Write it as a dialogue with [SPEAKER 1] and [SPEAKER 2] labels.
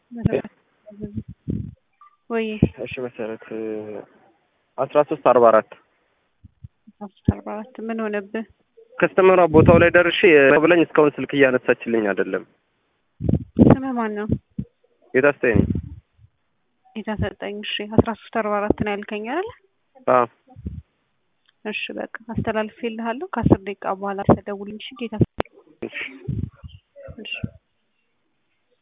[SPEAKER 1] ወይ
[SPEAKER 2] እሺ መሰረት 1344
[SPEAKER 1] 1344 ምን ሆነብህ?
[SPEAKER 2] ከስተመሯ ቦታው ላይ ደርሼ ብለኝ እስካሁን ስልክ እያነሳችልኝ አይደለም።
[SPEAKER 1] ስምህ ማን ነው?
[SPEAKER 2] የታስተኝ
[SPEAKER 1] የታሰጠኝ። እሺ 1344 ነው ያልከኝ አይደል?
[SPEAKER 2] አዎ
[SPEAKER 1] እሺ በቃ አስተላልፌልሃለሁ። ከ10 ደቂቃ በኋላ ተደውልልኝ። እሺ ጌታ